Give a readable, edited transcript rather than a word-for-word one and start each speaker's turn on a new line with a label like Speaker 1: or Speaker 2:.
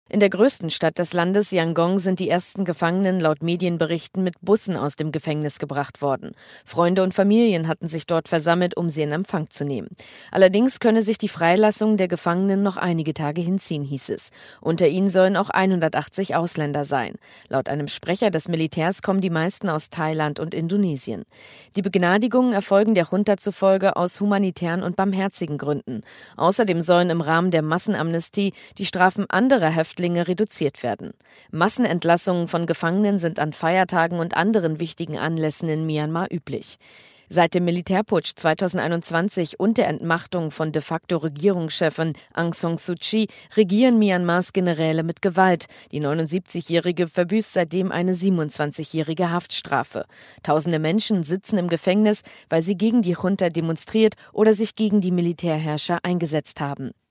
Speaker 1: In der größten Stadt des Landes, Yangon, sind die ersten Gefangenen laut Medienberichten mit Bussen aus dem Gefängnis gebracht worden. Freunde und Familien hatten sich dort versammelt, um sie in Empfang zu nehmen. Allerdings könne sich die Freilassung der Gefangenen noch einige Tage hinziehen, hieß es. Unter ihnen sollen auch 180 Ausländer sein. Laut einem Sprecher des Militärs kommen die meisten aus Thailand und Indonesien. Die Begnadigungen erfolgen der Junta zufolge aus humanitären und barmherzigen Gründen. Außerdem sollen im Rahmen der Massenamnestie die Strafen anderer Häftlinge reduziert werden. Massenentlassungen von Gefangenen sind an Feiertagen und anderen wichtigen Anlässen in Myanmar üblich. Seit dem Militärputsch 2021 und der Entmachtung von de facto Regierungschefin Aung San Suu Kyi regieren Myanmars Generäle mit Gewalt. Die 79-Jährige verbüßt seitdem eine 27-jährige Haftstrafe. Tausende Menschen sitzen im Gefängnis, weil sie gegen die Junta demonstriert oder sich gegen die Militärherrscher eingesetzt haben.